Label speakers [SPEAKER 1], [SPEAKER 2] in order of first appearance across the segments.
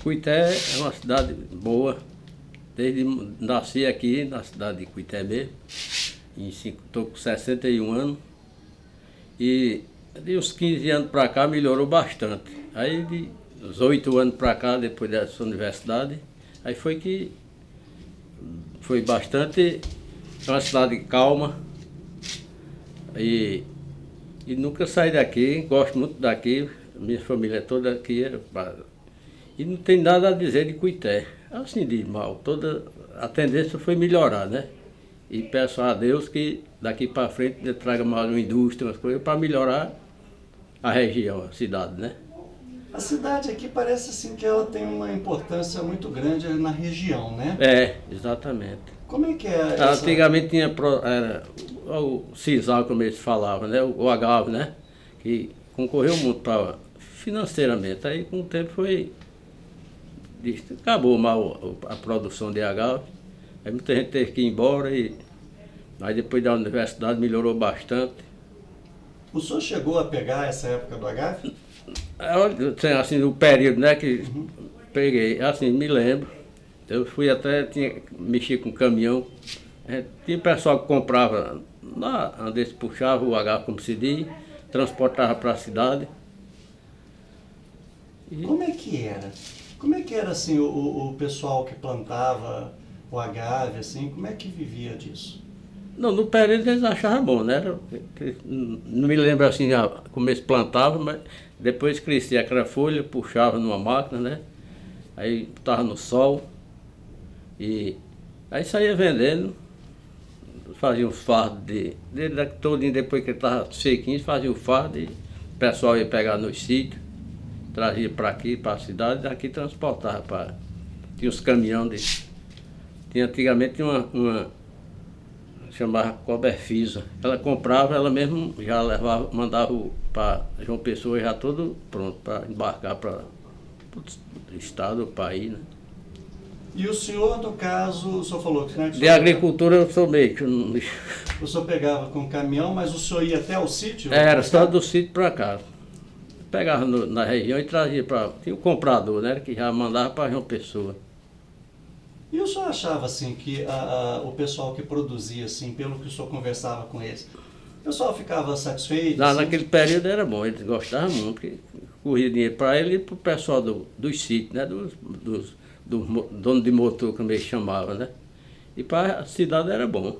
[SPEAKER 1] Cuité é uma cidade boa. Desde nasci aqui na cidade de Cuité mesmo. Estou com 61 anos. E de uns 15 anos para cá melhorou bastante. Aí de uns 8 anos para cá, depois dessa universidade, aí foi bastante. É uma cidade calma. E nunca saí daqui, gosto muito daqui, minha família é toda aqui. E não tem nada a dizer de Cuité, assim de mal. A tendência foi melhorar, né? E peço a Deus que daqui para frente ele traga mais uma indústria, umas coisas, para melhorar a região, a cidade, né?
[SPEAKER 2] A cidade aqui parece assim que ela tem uma importância muito grande na região, né?
[SPEAKER 1] É, exatamente.
[SPEAKER 2] Como é que é essa...
[SPEAKER 1] Antigamente era o Sisal, como eles falavam, né? O agave, né? Que concorreu muito financeiramente. Aí com o tempo acabou mal a produção de agave. Aí muita gente teve que ir embora aí depois da universidade melhorou bastante.
[SPEAKER 2] O senhor chegou a pegar essa época do agave?
[SPEAKER 1] Assim, o período, né, que peguei, assim, me lembro. Eu fui mexi com caminhão. Tinha pessoal que comprava lá, onde eles puxavam o agave, como se diz, transportava para a cidade.
[SPEAKER 2] Como é que era? Como é que era assim o pessoal que plantava o agave, assim, como é que vivia disso?
[SPEAKER 1] Não, no período eles achavam bom, né? Não me lembro assim como eles plantavam, mas depois crescia aquela folha, puxava numa máquina, né? Aí estava no sol e aí saía vendendo, fazia uns fardos todinho, depois que ele estava sequinho, fazia o fardo e o pessoal ia pegar nos sítios, trazia para aqui, para a cidade, daqui transportava para... Tinha uns caminhões antigamente uma chamava Coberfisa. Ela comprava, ela mesmo já levava, mandava para João Pessoa já todo pronto para embarcar para o estado, o país, né?
[SPEAKER 2] E o senhor, no caso, o senhor falou que... Né, que
[SPEAKER 1] de agricultura eu sou meio que...
[SPEAKER 2] O senhor pegava com caminhão, mas o senhor ia até o sítio?
[SPEAKER 1] Era só do sítio para cá. Pegava na região e trazia para... Tinha o comprador, né? Que já mandava para João Pessoa.
[SPEAKER 2] E o senhor achava assim que o pessoal que produzia, assim, pelo que o senhor conversava com eles, o pessoal ficava satisfeito? Assim?
[SPEAKER 1] Naquele período era bom, eles gostavam muito, que corria dinheiro para ele e para o pessoal dos sítios, né? Dos donos de motor, como eles chamavam, né? E para a cidade era bom.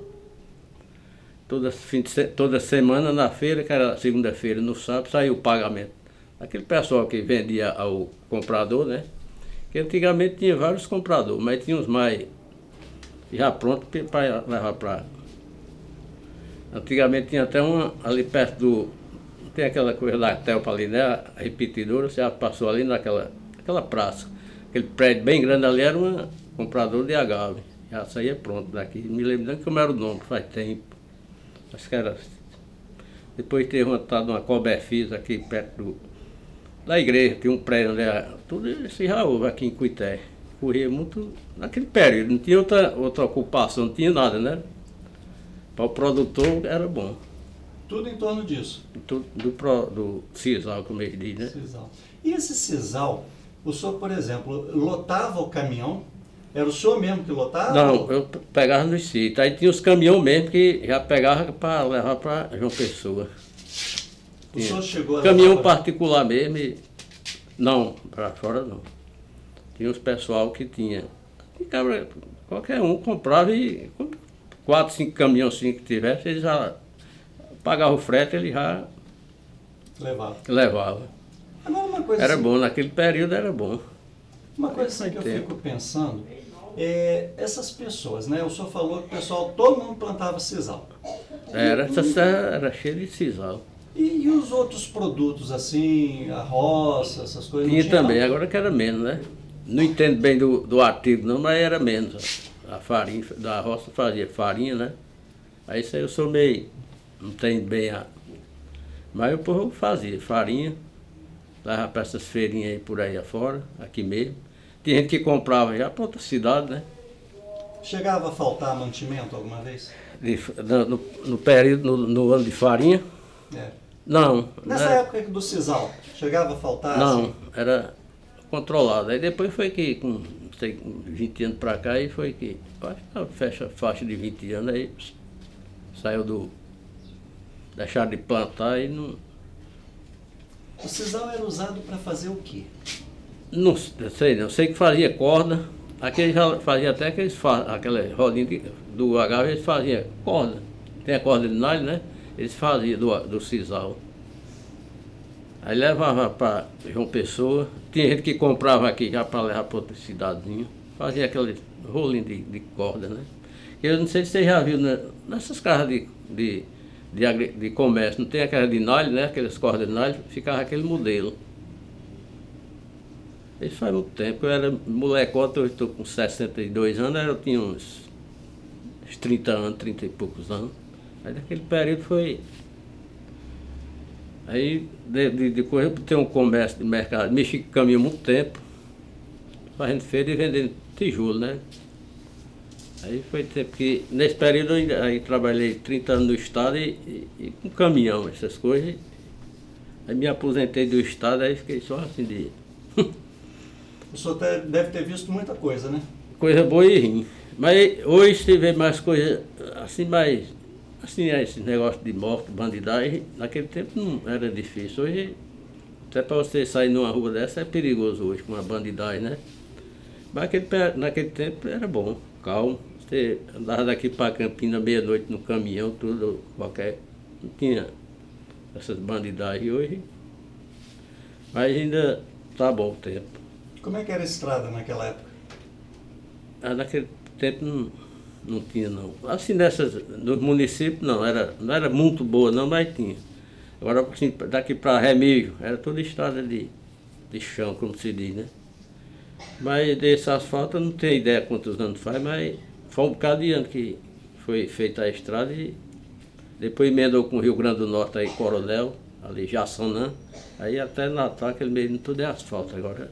[SPEAKER 1] Toda semana na feira, que era segunda-feira, no sábado, saía o pagamento. Aquele pessoal que vendia ao comprador, né? Que antigamente tinha vários compradores, mas tinha uns mais já prontos para levar para... Antigamente tinha até uma ali perto do... Tem aquela coisa da Telpa ali, né? A repetidora, você já passou ali naquela praça. Aquele prédio bem grande ali era um comprador de agave. Já saía pronto daqui. Me lembro nem como era o nome, faz tempo. Acho que era... Depois teve uma Coberfisa aqui perto da igreja, tinha um prédio onde era... Tudo isso já houve aqui em Cuité. Corria muito naquele período, não tinha outra ocupação, não tinha nada, né? Para o produtor era bom.
[SPEAKER 2] Tudo em torno disso?
[SPEAKER 1] Tudo do sisal, como eles dizem, né?
[SPEAKER 2] Sisal. E esse sisal, o senhor, por exemplo, lotava o caminhão? Era o senhor mesmo que lotava?
[SPEAKER 1] Não, eu pegava nos sítios. Aí tinha os caminhões mesmo que já pegava para levar para João Pessoa.
[SPEAKER 2] O senhor chegou a
[SPEAKER 1] caminhão
[SPEAKER 2] levar
[SPEAKER 1] particular mesmo e... Não, para fora não. Tinha uns pessoal que tinha. Qualquer um comprava e 4, 5 caminhões assim que tivesse, ele já pagava o frete, ele já levava.
[SPEAKER 2] Agora uma coisa
[SPEAKER 1] era
[SPEAKER 2] assim,
[SPEAKER 1] bom, naquele período era bom.
[SPEAKER 2] Uma coisa assim que eu fico pensando é essas pessoas, né? O senhor falou que o pessoal, todo mundo plantava sisal.
[SPEAKER 1] Essa serra era cheia de sisal.
[SPEAKER 2] E os outros produtos, assim, a roça, essas coisas?
[SPEAKER 1] Tinha também, agora que era menos, né? Não entendo bem do artigo não, mas era menos. A farinha da roça fazia farinha, né? Aí isso aí eu sou meio... Não tenho bem a... Mas o povo fazia farinha, levava para essas feirinhas aí por aí afora, aqui mesmo. Tinha gente que comprava já para outra cidade, né?
[SPEAKER 2] Chegava a faltar mantimento alguma vez?
[SPEAKER 1] No período, no ano de farinha?
[SPEAKER 2] É.
[SPEAKER 1] Não.
[SPEAKER 2] Nessa época do sisal, chegava a faltar?
[SPEAKER 1] Não,
[SPEAKER 2] assim?
[SPEAKER 1] era controlado. Aí depois foi que, com não sei, 20 anos pra cá, aí foi que, acho que a faixa de 20 anos, aí saiu do. Deixaram de plantar e não.
[SPEAKER 2] O sisal era usado para fazer o quê?
[SPEAKER 1] Não sei, não sei que fazia corda. Aqui eles já fazia até aquela rodinha do agave, eles faziam corda. Tem a corda de nylon, né? Eles faziam do sisal. Aí levava para João Pessoa. Tinha gente que comprava aqui já para levar para outra cidadezinha. Fazia aquele rolinho de corda, né? Eu não sei se você já viu, né? Nessas casas de comércio, não tem aquela de nylon, né? Aquelas cordas de nylon, ficava aquele modelo. Isso faz muito tempo, eu era molecote, hoje estou com 62 anos, eu tinha uns 30 anos, 30 e poucos anos. Aí naquele período foi. Aí depois eu ter um comércio de mercado, mexi com caminhão muito tempo, fazendo feira e vendendo tijolo, né? Aí foi tempo que, nesse período aí trabalhei 30 anos no estado e com caminhão, essas coisas. Aí me aposentei do estado, aí fiquei só assim de.
[SPEAKER 2] O senhor deve ter visto muita coisa, né?
[SPEAKER 1] Coisa boa e ruim. Mas hoje se vê mais coisa assim, mais. Assim, esse negócio de morte, bandidagem, naquele tempo não era difícil. Hoje, até para você sair numa rua dessa é perigoso hoje, com uma bandidagem, né? Mas naquele tempo era bom, calmo. Você andava daqui para Campina meia-noite no caminhão, tudo, qualquer. Não tinha essas bandidagens hoje. Mas ainda tá bom o tempo.
[SPEAKER 2] Como é que era a estrada naquela época?
[SPEAKER 1] Naquele tempo não tinha não. Assim nos municípios não era muito boa não, mas tinha. Agora assim, daqui para Remígio, era toda estrada de chão, como se diz, né? Mas desse asfalto eu não tenho ideia quantos anos faz, mas foi um bocado de ano que foi feita a estrada e depois emendou com o Rio Grande do Norte aí, Coronel, ali Jaçanã, aí até Natal, aquele meio tudo é asfalto agora.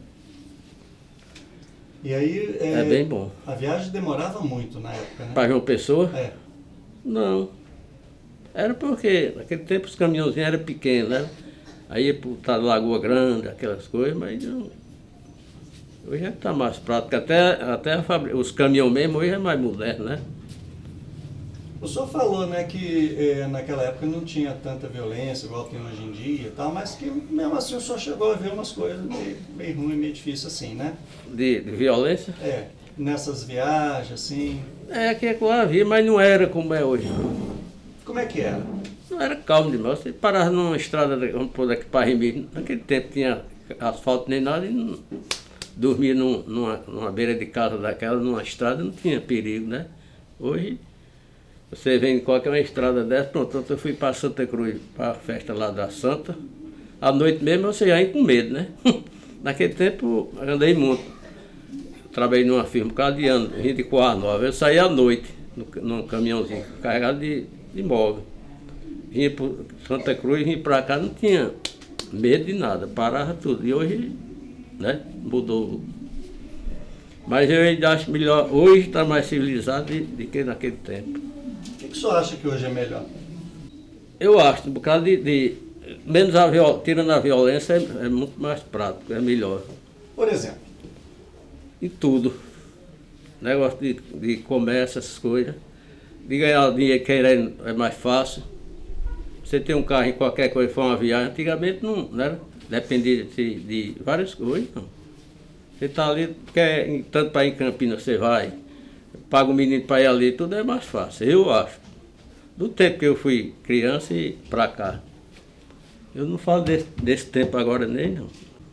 [SPEAKER 2] E aí,
[SPEAKER 1] é bem bom.
[SPEAKER 2] A viagem demorava muito na época, né?
[SPEAKER 1] Para João Pessoa?
[SPEAKER 2] É.
[SPEAKER 1] Não. Era porque naquele tempo os caminhãozinhos eram pequenos, né? Aí ia para Lagoa Grande, aquelas coisas, mas não. Hoje já está mais prático. Até os caminhões mesmo hoje é mais moderno, né?
[SPEAKER 2] O senhor falou, né, que naquela época não tinha tanta violência igual tem hoje em dia e tal, mas que mesmo assim o senhor chegou a ver umas coisas meio ruins, meio difíceis assim, né?
[SPEAKER 1] De violência?
[SPEAKER 2] É, nessas viagens, assim.
[SPEAKER 1] É que havia, mas não era como é hoje.
[SPEAKER 2] Como é que era?
[SPEAKER 1] Não era calmo demais. Você parava numa estrada, vamos pôr daqui para Remígio, naquele tempo tinha asfalto nem nada e não, dormia numa beira de casa daquela, numa estrada, não tinha perigo, né? Hoje. Você vem em qualquer estrada dessa, pronto, eu fui para Santa Cruz, para a festa lá da Santa. À noite mesmo você já ia com medo, né? Naquele tempo eu andei muito. Trabalhei numa firma por causa de ano, vim de Coar Nova. Eu saía à noite, num caminhãozinho, carregado de móvel. Vinha para Santa Cruz, vinha para cá, não tinha medo de nada, parava tudo. E hoje, né, mudou. Mas eu ainda acho melhor, hoje está mais civilizado do que naquele tempo.
[SPEAKER 2] O que o senhor acha que hoje é melhor?
[SPEAKER 1] Eu acho, por causa menos tirando a violência, é muito mais prático, é melhor.
[SPEAKER 2] Por exemplo?
[SPEAKER 1] Em tudo. Negócio de comércio, essas coisas. De ganhar dinheiro querendo é mais fácil. Você tem um carro em qualquer coisa, for uma viagem, antigamente não era. Dependia de várias coisas. Não. Você está ali, tanto para ir em Campinas você vai, paga o menino para ir ali, tudo é mais fácil, eu acho. Do tempo que eu fui criança e para cá. Eu não falo desse tempo agora nem não.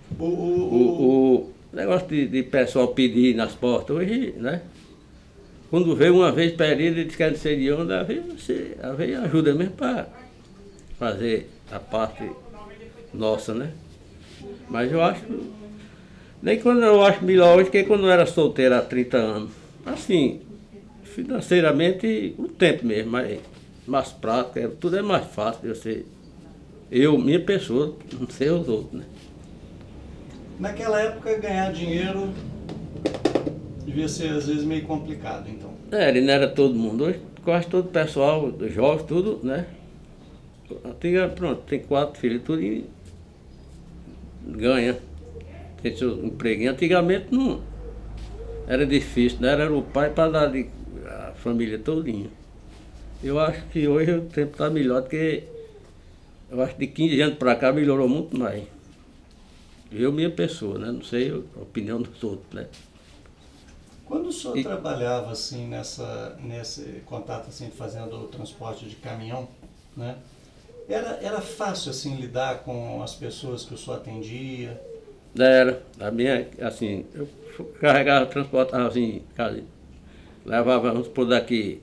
[SPEAKER 1] O negócio de pessoal pedir nas portas hoje, né? Quando veio uma vez pedido e disse que não sei de onde, às vezes ajuda mesmo para fazer a parte nossa, né? Mas eu acho. Nem quando eu acho melhor hoje que quando eu era solteiro há 30 anos. Assim, financeiramente, o tempo mesmo, mas mais prático, tudo é mais fácil de você. Minha pessoa, não sei os outros, né?
[SPEAKER 2] Naquela época ganhar dinheiro devia ser às vezes meio complicado, então.
[SPEAKER 1] Ele não era todo mundo. Hoje quase todo o pessoal, os jovens, tudo, né? Antiga, pronto, tem 4 filhos, tudo e ganha. tem seu empreguinho. Antigamente não era difícil, né? Era o pai para dar a família todinha. Eu acho que hoje o tempo está melhor, porque eu acho que de 15 anos para cá melhorou muito mais. Eu, minha pessoa, né? Não sei a opinião dos outros, né?
[SPEAKER 2] Quando o senhor trabalhava assim nesse contato assim fazendo o transporte de caminhão, né? Era fácil assim lidar com as pessoas que o senhor atendia?
[SPEAKER 1] Era, a minha, assim, eu carregava, transportava assim, levava, vamos por daqui,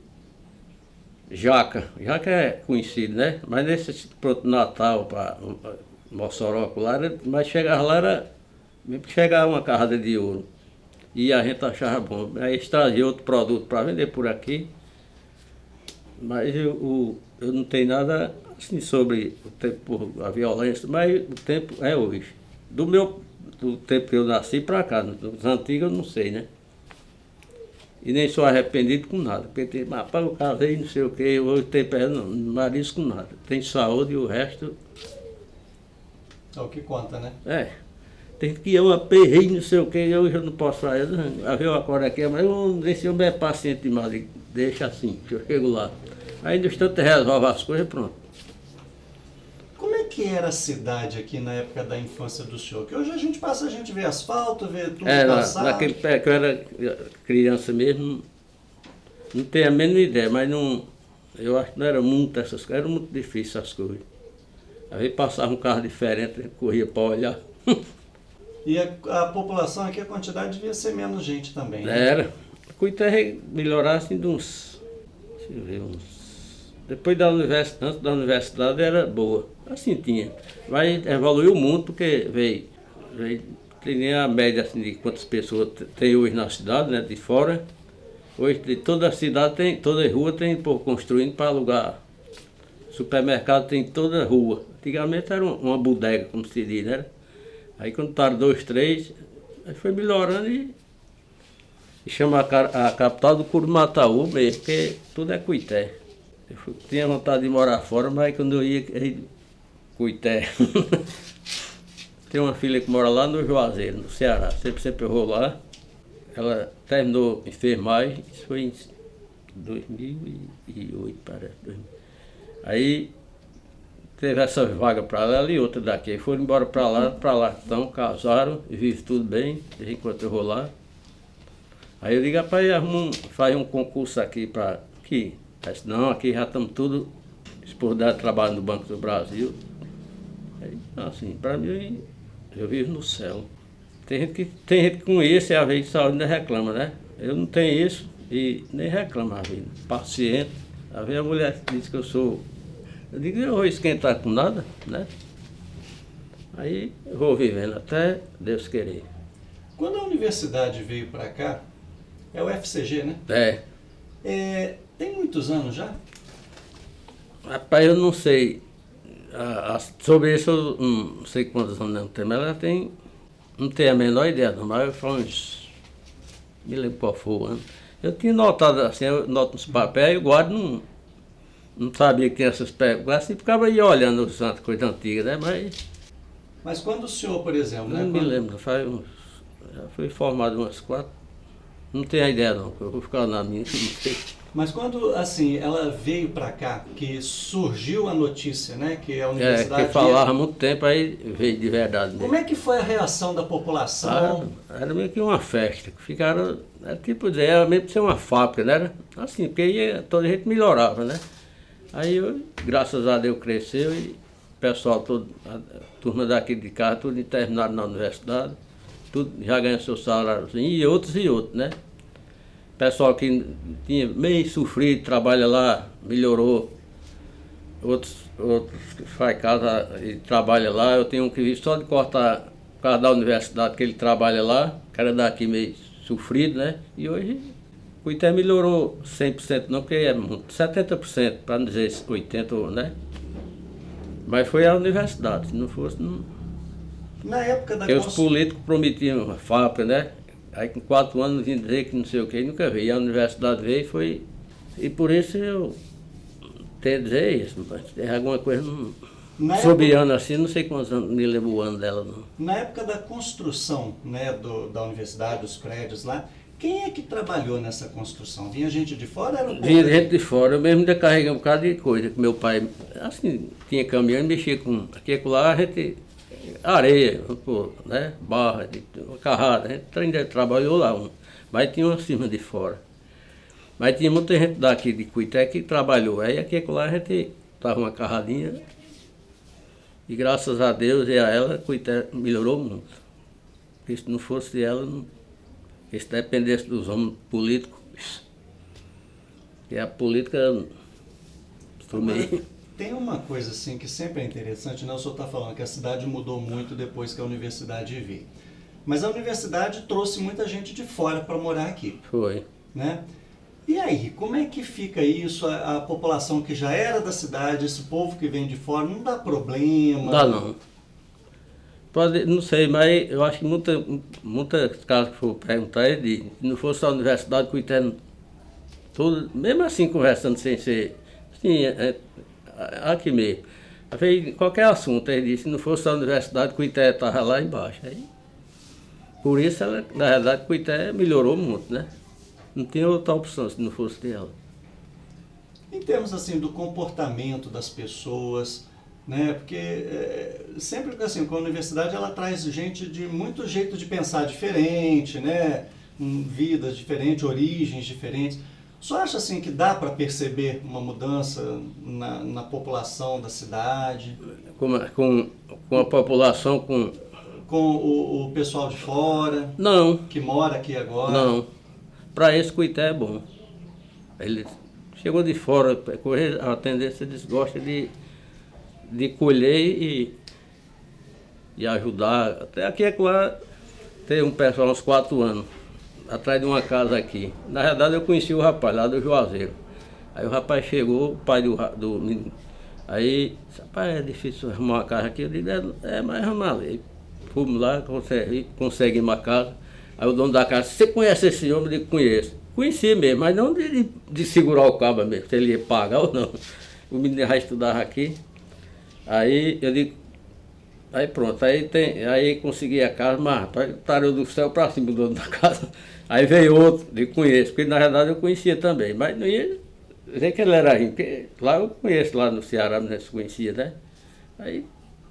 [SPEAKER 1] jaca é conhecido, né? Mas nesse pronto Natal para Mossoró, lá, mas chegava lá, mesmo que chegava uma carrada de ouro. E a gente achava bom. Aí eles traziam outro produto para vender por aqui. Mas eu não tenho nada assim sobre o tempo, a violência, mas o tempo é hoje. Do tempo que eu nasci para cá, dos antigos eu não sei, né? E nem sou arrependido com nada. Porque tem, rapaz, eu casei, não sei o quê, hoje tem pé, não arisco com nada. Tem saúde e o resto.
[SPEAKER 2] É o que conta, né?
[SPEAKER 1] É. Tem que ir uma perreira, não sei o que, hoje eu não posso fazer. Eu acordo aqui, mas esse homem é paciente demais, deixa assim, que eu chego lá. Aí no instante resolve as coisas e pronto.
[SPEAKER 2] Como é que era a cidade aqui na época da infância do senhor? Que hoje a gente vê asfalto, vê tudo calçado.
[SPEAKER 1] Naquele pé que eu era criança mesmo, não tenho a mínima ideia, mas não, eu acho que não era muito essas coisas, era muito difícil essas coisas. Às vezes passava um carro diferente, corria para olhar.
[SPEAKER 2] E a população aqui, a quantidade devia ser menos gente também, né?
[SPEAKER 1] Era. Cuité melhorar assim de uns. Deixa eu ver, depois da universidade, antes da universidade era boa. Assim tinha. Mas evoluiu muito porque veio tem a média assim, de quantas pessoas tem hoje na cidade, né? De fora. Hoje toda a cidade tem, toda rua tem por construindo para alugar. Supermercado tem toda rua. Antigamente era uma bodega, como se diz, né? Aí quando estavam 2, 3, aí foi melhorando e chama a capital do Curumataú mesmo, porque tudo é Cuité. Tinha vontade de morar fora, mas quando eu ia, Cuité. Tem uma filha que mora lá no Juazeiro, no Ceará. Sempre eu vou lá. Ela terminou enfermagem, isso foi em 2008, parece. Aí teve essa vaga para ela e outra daqui. Foram embora para lá, então casaram, vivem tudo bem, enquanto eu vou lá. Aí eu digo, rapaz, faz um concurso aqui para aqui. Aí disse, não, aqui já estamos tudo exportado, trabalho no Banco do Brasil. Aí, assim, para mim, eu vivo no céu. Tem gente que com isso, às vezes, saúde ainda reclama, né? Eu não tenho isso e nem reclamo a vida. Paciente. Às vezes a mulher diz que eu sou. Eu digo, eu vou esquentar com nada, né? Aí eu vou vivendo até Deus querer.
[SPEAKER 2] Quando a universidade veio para cá, é o FCG, né? Tem muitos anos já?
[SPEAKER 1] Rapaz, eu não sei. Sobre isso eu não sei quantos anos não tem, mas ela tem. Não tenho a menor ideia, não, mas foi uns. Me lembro qual foi o ano. Eu tinha notado assim, eu noto nos papéis, eu guardo, não sabia que tinha essas perguntas, assim ficava aí olhando os santos, coisa antiga, né?
[SPEAKER 2] Mas quando o senhor, por exemplo,
[SPEAKER 1] Não
[SPEAKER 2] né?
[SPEAKER 1] me lembro, já fui formado umas 4. Não tenho a ideia não, eu vou ficar na minha, não sei.
[SPEAKER 2] Mas quando, assim, ela veio para cá, que surgiu a notícia, né, que a universidade...
[SPEAKER 1] Que falava há muito tempo, aí veio de verdade mesmo.
[SPEAKER 2] Como é que foi a reação da população?
[SPEAKER 1] Era meio que uma festa, que ficaram, era tipo, era mesmo que ser uma fábrica, né? Era assim, porque toda a gente melhorava, né? Aí, graças a Deus, cresceu e o pessoal todo, a turma daqui de casa, tudo terminado na universidade, tudo já ganha seu saláriozinho, e outros, né? Pessoal que tinha meio sofrido, trabalha lá, melhorou. Outros que faz casa e trabalha lá. Eu tenho um que vive só de cortar por causa da universidade que ele trabalha lá, que era daqui meio sofrido, né? E hoje o Cuité melhorou 100% não, porque é muito, 70%, para não dizer 80%, né? Mas foi a universidade, se não fosse, não.
[SPEAKER 2] Na época da
[SPEAKER 1] Porque os políticos prometiam uma fábrica, né? Aí com 4 anos vinha dizer que não sei o que, nunca veio. E a universidade veio e foi. E por isso eu tenho a dizer isso, mas tem alguma coisa não. Sob ano assim, não sei quantos anos, me lembro o ano dela, não.
[SPEAKER 2] Na época da construção, né, da universidade, dos prédios lá, quem é que trabalhou nessa construção? Vinha gente de fora? Era o
[SPEAKER 1] Vinha gente de fora, eu mesmo ainda carreguei um bocado de coisa, que meu pai, assim, tinha caminhão e mexia com, aqui e lá, a gente, areia, pô, né, barra, carrada, a gente ainda trabalhou lá, mas tinha uma firma de fora. Mas tinha muita gente daqui de Cuité que trabalhou, aí aqui e lá a gente tava uma carradinha, e graças a Deus e a ela, Cuité melhorou muito. Porque se não fosse ela, se dependesse dos homens políticos, e a política meio...
[SPEAKER 2] Tem uma coisa assim que sempre é interessante, né? O senhor está falando que a cidade mudou muito depois que a universidade veio. Mas a universidade trouxe muita gente de fora para morar aqui.
[SPEAKER 1] Foi.
[SPEAKER 2] Né? E aí, como é que fica isso? A população que já era da cidade, esse povo que vem de fora, não dá problema?
[SPEAKER 1] Não dá não. Pode, não sei, mas eu acho que muitas casas que for perguntar, ele diz, se não fosse a universidade, Cuité, tudo, mesmo assim conversando sem ser, assim, aqui mesmo. Aí, qualquer assunto, ele disse, se não fosse a universidade, Cuité estava lá embaixo. Aí, por isso, ela, na verdade, Cuité melhorou muito, né? Não tinha outra opção se não fosse dela.
[SPEAKER 2] Em termos assim do comportamento das pessoas, né? Porque sempre assim, com a universidade ela traz gente de muito jeito de pensar diferente, né? Vidas diferentes, origens diferentes. Você acha assim que dá para perceber uma mudança na população da cidade?
[SPEAKER 1] Com a população,
[SPEAKER 2] Com o pessoal de fora?
[SPEAKER 1] Não.
[SPEAKER 2] Que mora aqui agora?
[SPEAKER 1] Não. Para esse Cuité é bom. Ele chegou de fora, a tendência eles gostam de colher e ajudar. Até aqui é claro, tem um pessoal uns 4 anos, atrás de uma casa aqui. Na verdade eu conheci o rapaz lá do Juazeiro. Aí o rapaz chegou, o pai do menino. Aí, rapaz, é difícil arrumar uma casa aqui. Eu digo, mas arrumar ali. Fomos lá, conseguimos uma casa. Aí o dono da casa, você conhece esse homem? Eu digo, conheço. Conhecia mesmo, mas não de segurar o cabo mesmo, se ele ia pagar ou não. O menino já estudava aqui. Aí eu digo, aí pronto, aí consegui a casa, mas rapaz, tarou do céu para cima o dono da casa. Aí veio outro, digo, conheço, porque na verdade eu conhecia também, mas não ia dizer que ele era rico, porque lá eu conheço, lá no Ceará, não se conhecia, né? Aí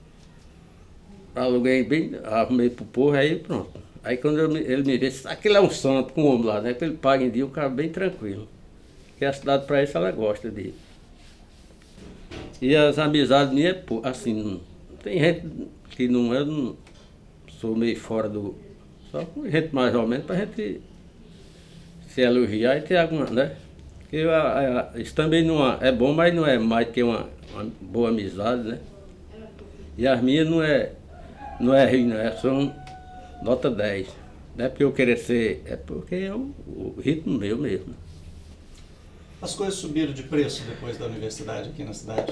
[SPEAKER 1] aluguei bem, arrumei pro povo, aí pronto. Aí quando ele me vê, aquele é um santo com o homem lá, né? Que ele paga em dia, o cara bem tranquilo. Porque a cidade para isso ela gosta de ir. E as amizades minhas, assim, tem gente que eu não sou meio fora do... Só com gente mais ou menos pra gente se elogiar e ter alguma, né? Porque isso também não é bom, mas não é mais que uma boa amizade, né? E as minhas não é ruim, não, são nota 10. Não é porque eu querer ser, é porque é o ritmo meu mesmo.
[SPEAKER 2] As coisas subiram de preço depois da universidade aqui na cidade?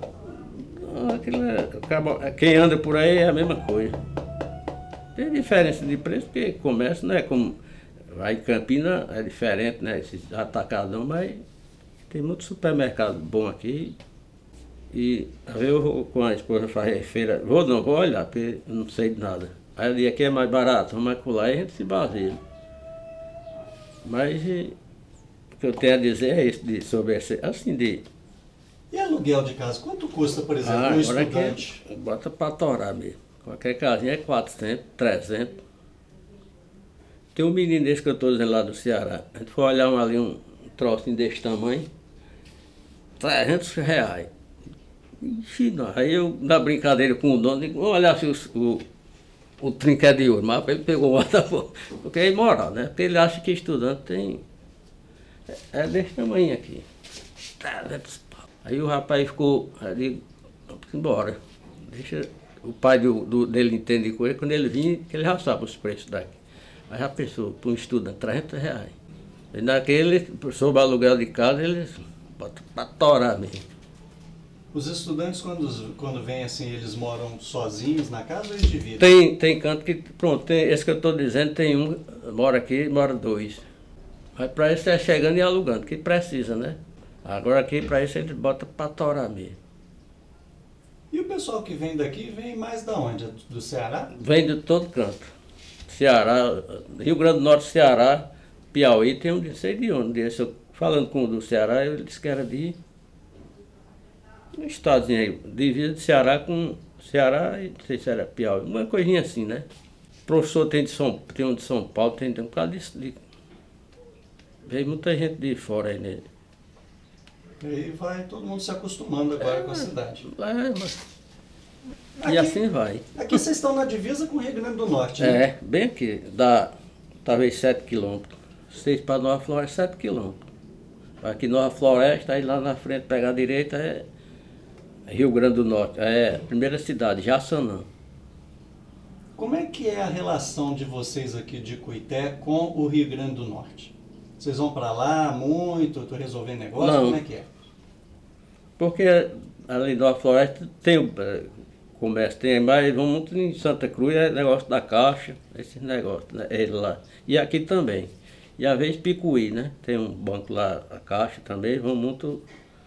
[SPEAKER 1] Quem anda por aí é a mesma coisa. Tem diferença de preço, porque comércio não é como... Vai em Campina, é diferente, né? Esses atacadão, mas tem muito supermercado bom aqui. E eu vou com a esposa fazer feira. Vou olhar, porque eu não sei de nada. Aí eu digo, aqui é mais barato, vamos acolá e a gente se baseia. Mas o que eu tenho a dizer é isso, sobre esse, assim de...
[SPEAKER 2] E aluguel de casa? Quanto custa, por exemplo, um estudante?
[SPEAKER 1] Bota para torar mesmo. Qualquer casinha é 400, 300. Tem um menino desse que eu estou dizendo lá do Ceará. A gente foi olhar ali um trocinho desse tamanho, R$300. Ixi, não. Aí eu, na brincadeira com o dono, digo, vamos olhar se o trinquete de ouro. Mas ele pegou o porque é imoral, né? Porque ele acha que estudante tem... É desse tamanho aqui. 300 pau. Aí o rapaz ficou, aí digo, vamos embora. Deixa o pai dele entender com ele, quando ele vinha, que ele já sabe os preços daqui. Aí já pensou, para um estudante, R$300. E naquele, sobre o aluguel de casa, eles botam para torar mesmo.
[SPEAKER 2] Os estudantes, quando vêm assim, eles moram sozinhos na casa ou eles dividem?
[SPEAKER 1] Tem canto que, pronto, esse que eu estou dizendo, tem um, mora aqui, mora 2. Mas para isso é chegando e alugando, que precisa, né? Agora aqui, para isso, eles botam para torar mesmo.
[SPEAKER 2] E o pessoal que vem daqui vem mais da onde? Do Ceará?
[SPEAKER 1] Vem de todo canto. Ceará, Rio Grande do Norte, Ceará, Piauí, tem um de sei de onde. Falando com o do Ceará, ele disse que era de um estadozinho aí, divisa de Ceará com Ceará e não sei se era Piauí, uma coisinha assim, né? O professor tem um de São Paulo, tem um bocado disso. Veio muita gente de fora aí nele.
[SPEAKER 2] E aí vai todo mundo se acostumando agora com a cidade.
[SPEAKER 1] E
[SPEAKER 2] Aqui-
[SPEAKER 1] assim vai.
[SPEAKER 2] Aqui vocês estão na divisa com o Rio Grande do Norte, né?
[SPEAKER 1] É, bem aqui, dá talvez 7 quilômetros. 6 para Nova Floresta, 7 quilômetros. Aqui Nova Floresta, aí lá na frente, pegar a direita é Rio Grande do Norte. É a primeira cidade, Jaçanã.
[SPEAKER 2] Como é que é a relação de vocês aqui de Cuité com o Rio Grande do Norte? Vocês vão para lá muito, tô resolvendo negócio,
[SPEAKER 1] Não.
[SPEAKER 2] como é que é?
[SPEAKER 1] Porque ali Nova Floresta tem o comércio, tem, mas vão muito em Santa Cruz, é negócio da Caixa, esses negócios, né? Ele lá. E aqui também. E às vezes Picuí, né? Tem um banco lá, a Caixa também, vão muito.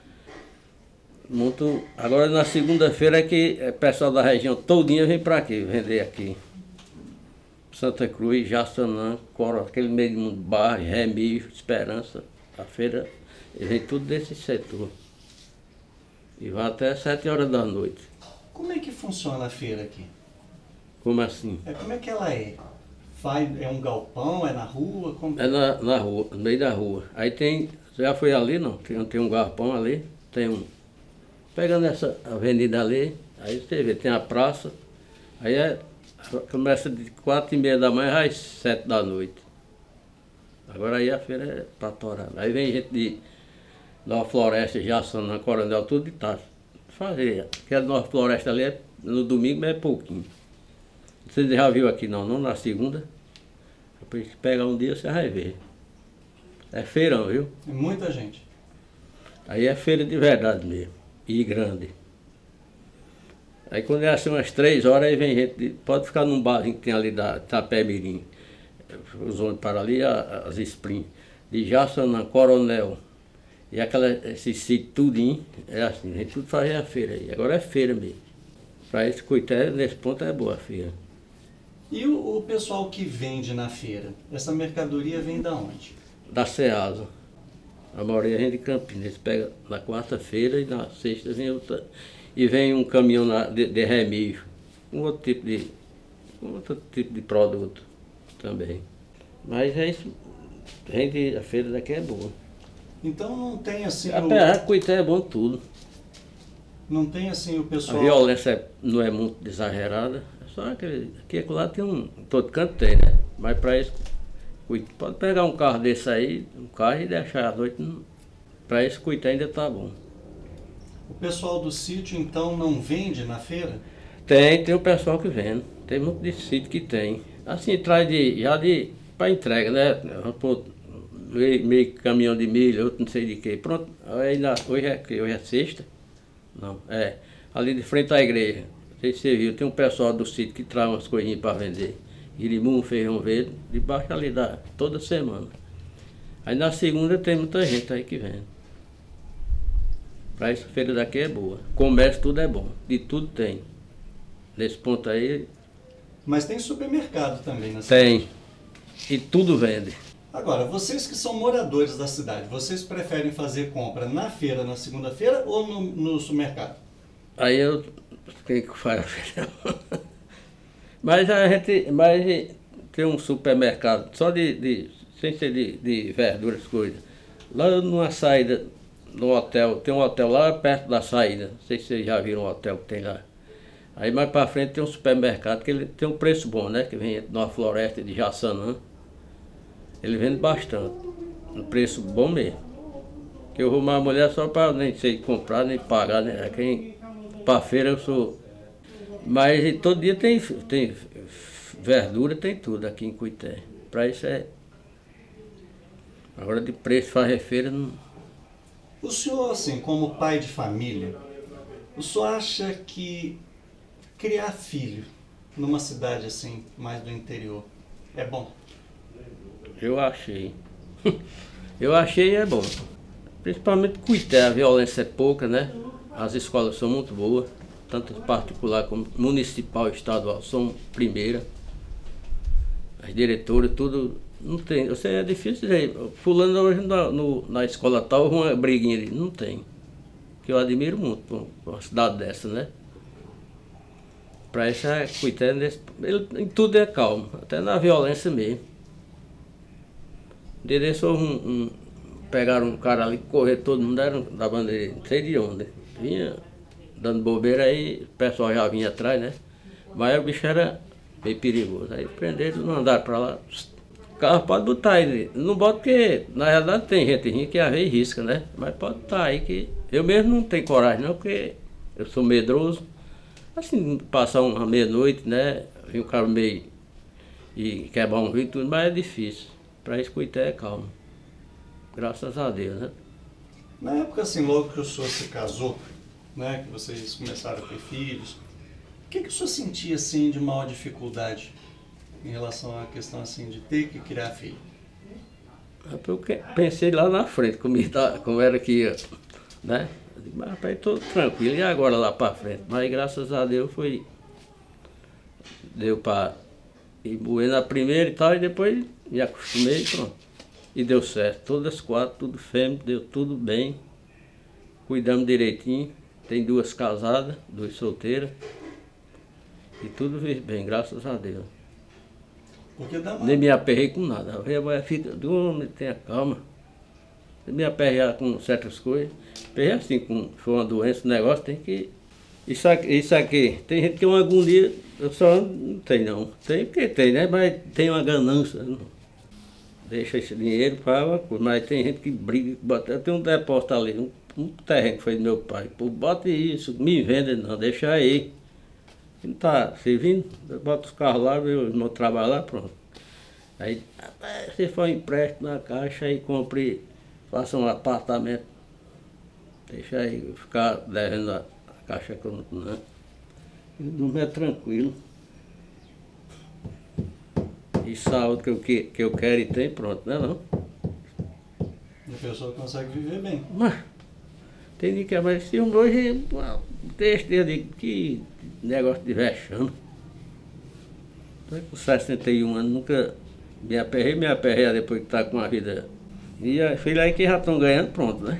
[SPEAKER 1] Agora na segunda-feira é que o pessoal da região todinha vem para aqui, vender aqui. Santa Cruz, Jaçanã, Coro, aquele meio de mundo, Barra, Remígio, Esperança, a feira, vem tudo desse setor. E vai até 7 horas da noite.
[SPEAKER 2] Como é que funciona a feira aqui?
[SPEAKER 1] Como assim?
[SPEAKER 2] Como é que ela é? É um galpão, é na rua? Como...
[SPEAKER 1] É na rua, no meio da rua. Aí tem, você já foi ali não? Tem um galpão ali, tem um. Pegando essa avenida ali, aí você vê, tem a praça, aí começa de 4h30 da manhã às 7 da noite. Agora aí a feira é pra torar. Aí vem gente de Nova Floresta, Jaçanã, Coronel, tudo de tarde. Fazer. Porque a Nova Floresta ali no domingo é pouquinho. Você já viu aqui não na segunda? Depois que pegar um dia você vai ver. É feirão, viu?
[SPEAKER 2] É muita gente.
[SPEAKER 1] Aí é feira de verdade mesmo. E grande. Aí quando é assim umas 3 horas, aí vem gente, pode ficar num barzinho que tem ali da Tapé Mirim. Os ônibus para ali, as Spring. De Jaçanã, Coronel. E esse sítio tudinho, é assim, a gente tudo fazia a feira aí. Agora é feira mesmo. Para esse Cuité, nesse ponto é boa a feira.
[SPEAKER 2] E o pessoal que vende na feira, essa mercadoria vem da onde?
[SPEAKER 1] Da Ceasa. A maioria vem de Campinas. Eles pegam na quarta-feira e na sexta vem outra. E vem um caminhão de Remígio, com outro tipo de produto também. Mas é isso. A feira daqui é boa.
[SPEAKER 2] Então não tem assim.
[SPEAKER 1] Apesar que Cuité é bom tudo.
[SPEAKER 2] Não tem assim o
[SPEAKER 1] A
[SPEAKER 2] pessoal.
[SPEAKER 1] violência não é muito exagerada. É só aqui e lá tem um. Todo canto tem, né? Mas para isso, pode pegar um carro desse aí, um carro e deixar à noite. Para isso, Cuité ainda tá bom.
[SPEAKER 2] O pessoal do sítio então não vende na feira?
[SPEAKER 1] Tem o pessoal que vende. Tem muito de sítio que tem. Assim, traz para entrega, né? Vamos pôr meio caminhão de milho, outro não sei de quê. Pronto, hoje é sexta? Não, ali de frente à igreja. Não sei se você viu, tem um pessoal do sítio que traz umas coisinhas para vender. Irimum, feijão verde, debaixo ali toda semana. Aí na segunda tem muita gente aí que vende. Para essa feira daqui é boa. Comércio tudo é bom, de tudo tem. Nesse ponto aí.
[SPEAKER 2] Mas tem supermercado também na cidade?
[SPEAKER 1] Tem. E tudo vende.
[SPEAKER 2] Agora, vocês que são moradores da cidade, vocês preferem fazer compra na feira, na segunda-feira ou no supermercado?
[SPEAKER 1] Aí eu quem que faz a feira? Mas tem um supermercado só sem ser de verduras, coisas. Lá numa saída no hotel, tem um hotel lá perto da saída. Não sei se vocês já viram o hotel que tem lá. Aí mais pra frente tem um supermercado que ele tem um preço bom, né? Que vem de Nova Floresta de Jaçanã. Ele vende bastante. Um preço bom mesmo. Que eu vou uma mulher só para nem sei comprar, nem pagar, né? Pra feira eu sou. Mas todo dia tem verdura, tem tudo aqui em Cuité. Para isso é. Agora de preço fazer feira não.
[SPEAKER 2] O senhor, assim, como pai de família, o senhor acha que criar filho numa cidade assim, mais do interior, é bom?
[SPEAKER 1] Eu achei. Eu achei é bom. Principalmente Cuité, a violência é pouca, né? As escolas são muito boas. tanto particular como municipal, estadual, são primeira. As diretoras, tudo, não tem. Você é difícil dizer, fulano hoje na escola tal, uma briguinha ali. Não tem. Que eu admiro muito por uma cidade dessa, né? Para isso é cuidando desse, ele em tudo é calmo, até na violência mesmo. Endereçou pegaram um cara ali, correr todo mundo, era da bandeira, não sei de onde. Vinha dando bobeira aí, o pessoal já vinha atrás, né? Mas o bicho era meio perigoso. Aí prenderam, mandaram pra lá. O carro pode botar aí. Não bota porque, na realidade, tem gente ruim que às vezes risca, né? Mas pode botar aí que. Eu mesmo não tenho coragem não, porque eu sou medroso. Assim, passar uma meia-noite, né? Vem um cara meio e quebrar um vidro, tudo, mas é difícil. Para isso, Cuité é calmo. Graças a Deus, né?
[SPEAKER 2] Na época, assim, logo que o senhor se casou, né, que vocês começaram a ter filhos, o que o senhor sentia, assim, de maior dificuldade em relação à questão, assim, de ter que criar filho?
[SPEAKER 1] Eu pensei lá na frente, como era que ia, né? Eu digo, mas rapaz, estou tranquilo, e agora lá para frente? Mas graças a Deus deu para ir moer na primeira e tal, e depois me acostumei e pronto. E deu certo, todas as quatro, tudo fêmea, deu tudo bem. Cuidamos direitinho, tem 2 casadas, 2 solteiras. E tudo vive bem, graças a Deus.
[SPEAKER 2] Porque dá
[SPEAKER 1] Nem me aperrei com nada. A mulher fica, homem, tenha calma. Me aperrear com certas coisas. Aperrei assim, se for uma doença, um negócio, tem que. Isso aqui, tem gente que uma agonia, eu só não tenho não. Tem porque tem, né? Mas tem uma ganância. Não. Deixa esse dinheiro para uma coisa. Mas tem gente que briga, bota. Eu tenho um depósito ali, um terreno que foi do meu pai. Pô, bota isso, me venda, não, deixa aí. Não está servindo, eu boto os carros lá, meu irmão trabalha lá, pronto. Aí, rapaz, você foi um empréstimo na caixa e compre, faça um apartamento. Deixa aí, ficar devendo a caixa que eu não. Né? Não é tranquilo. E saúde que eu quero e tem, pronto, né não?
[SPEAKER 2] E a pessoa consegue viver bem.
[SPEAKER 1] Mas tem de que, mas se hoje, deixa eu digo, que negócio de vexame. Tô com 61 anos, nunca me aperrei depois que tá com a vida. E a filha aí que já estão ganhando, pronto, né?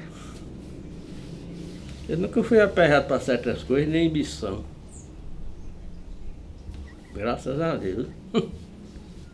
[SPEAKER 1] Eu nunca fui aperreado para certas coisas, nem ambição. Graças a Deus.